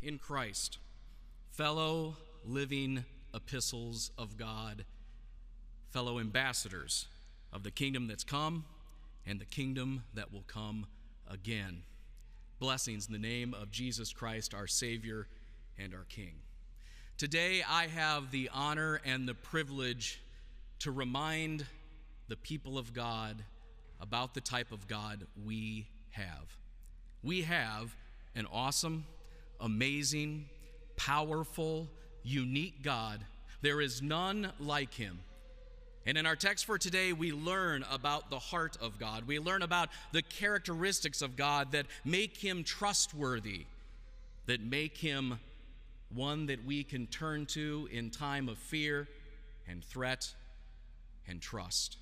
in Christ, fellow living epistles of God, fellow ambassadors of the kingdom that's come and the kingdom that will come again. Blessings in the name of Jesus Christ, our Savior and our King. Today I have the honor and the privilege to remind the people of God about the type of God we have. We have an awesome, amazing, powerful, unique God. There is none like him. And in our text for today, we learn about the heart of God. We learn about the characteristics of God that make him trustworthy, that make him one that we can turn to in time of fear and threat and trust.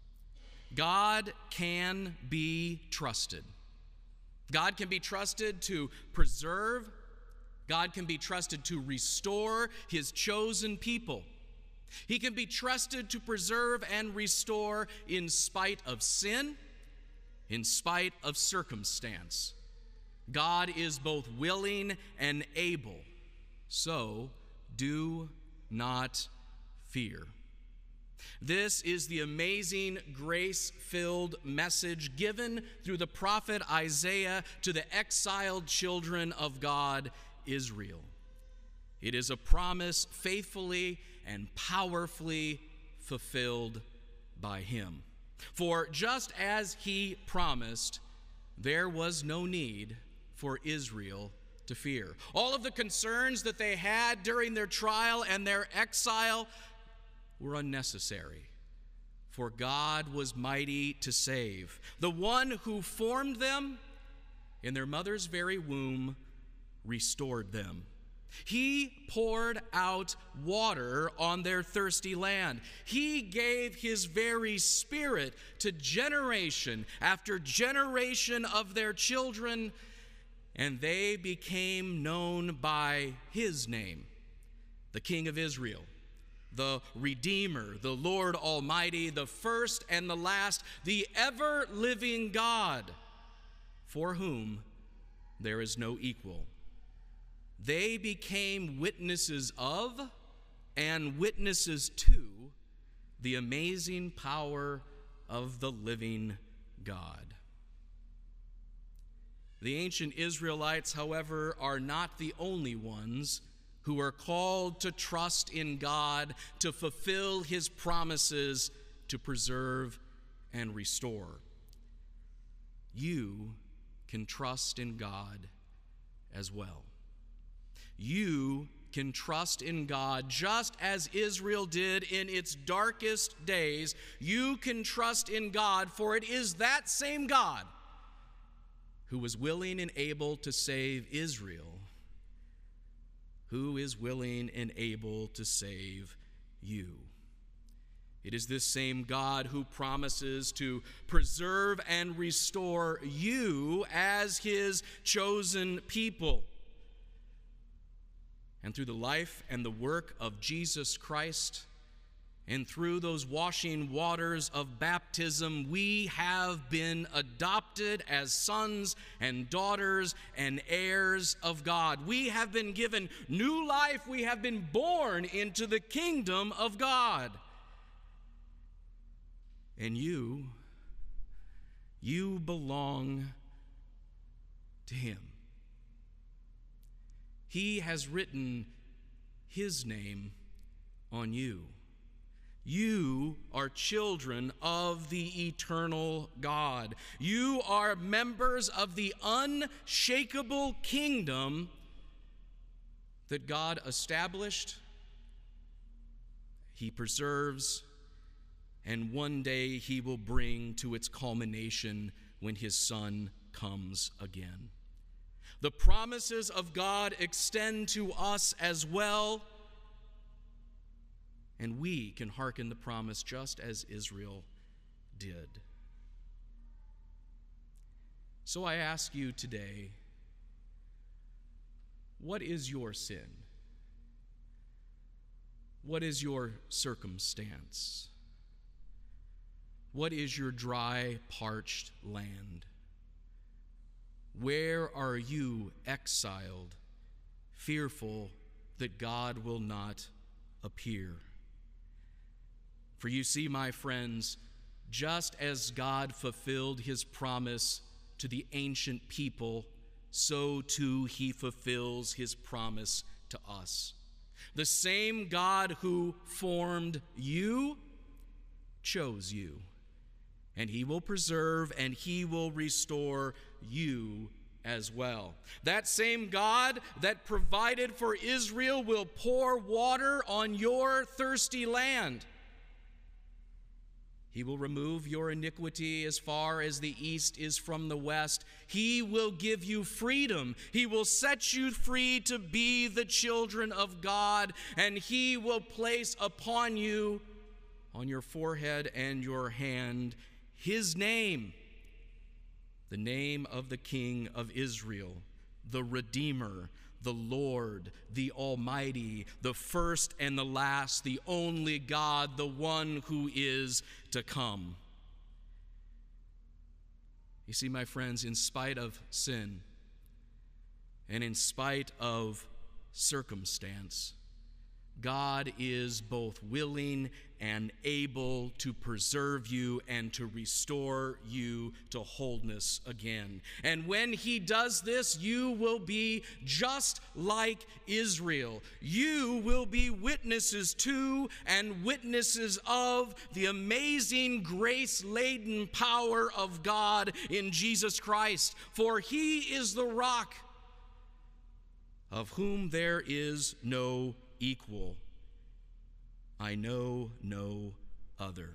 God can be trusted. God can be trusted to preserve. God can be trusted to restore his chosen people. He can be trusted to preserve and restore in spite of sin, in spite of circumstance. God is both willing and able, so do not fear. This is the amazing grace-filled message given through the prophet Isaiah to the exiled children of God, Israel. It is a promise faithfully and powerfully fulfilled by him. For just as he promised, there was no need for Israel to fear. All of the concerns that they had during their trial and their exile were unnecessary, for God was mighty to save. The one who formed them in their mother's very womb restored them. He poured out water on their thirsty land. He gave his very spirit to generation after generation of their children, and they became known by his name, the King of Israel, the Redeemer, the Lord Almighty, the first and the last, the ever-living God, for whom there is no equal. They became witnesses of and witnesses to the amazing power of the living God. The ancient Israelites, however, are not the only ones who are called to trust in God to fulfill his promises to preserve and restore. You can trust in God as well. You can trust in God just as Israel did in its darkest days. You can trust in God, for it is that same God who was willing and able to save Israel, who is willing and able to save you. It is this same God who promises to preserve and restore you as his chosen people. And through the life and the work of Jesus Christ, and through those washing waters of baptism, we have been adopted as sons and daughters and heirs of God. We have been given new life. We have been born into the kingdom of God. And you belong to him. He has written his name on you. You are children of the eternal God. You are members of the unshakable kingdom that God established, he preserves, and one day he will bring to its culmination when his Son comes again. The promises of God extend to us as well, and we can hearken the promise just as Israel did. So I ask you today, what is your sin? What is your circumstance? What is your dry, parched land? Where are you exiled, fearful that God will not appear. For you see, my friends, just as God fulfilled his promise to the ancient people, so too he fulfills his promise to us. The same God who formed you chose you, and he will preserve and he will restore you as well. That same God that provided for Israel will pour water on your thirsty land. He will remove your iniquity as far as the east is from the west. He will give you freedom. He will set you free to be the children of God, and he will place upon you, on your forehead and your hand, his name, the name of the King of Israel, the Redeemer, the Lord, the Almighty, the first and the last, the only God, the one who is to come. You see, my friends, in spite of sin and in spite of circumstance, God is both willing and able to preserve you and to restore you to wholeness again. And when he does this, you will be just like Israel. You will be witnesses to and witnesses of the amazing grace-laden power of God in Jesus Christ. For he is the rock of whom there is no equal. I know no other.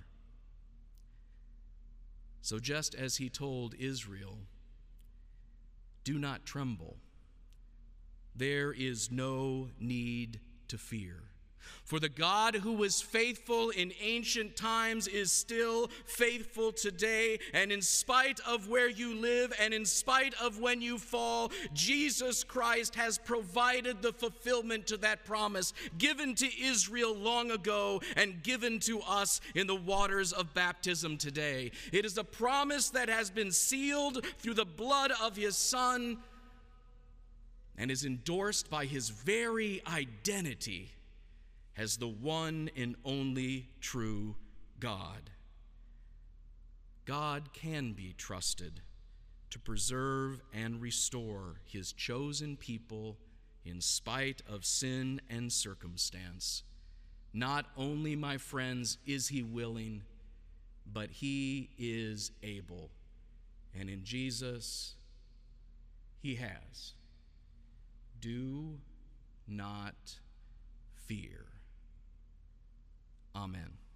So just as he told Israel, do not tremble. There is no need to fear. For the God who was faithful in ancient times is still faithful today. And in spite of where you live and in spite of when you fall, Jesus Christ has provided the fulfillment to that promise given to Israel long ago and given to us in the waters of baptism today. It is a promise that has been sealed through the blood of his Son and is endorsed by his very identity as the one and only true God. God can be trusted to preserve and restore his chosen people in spite of sin and circumstance. Not only, my friends, is he willing, but he is able. And in Jesus, he has. Do not fear. Amen.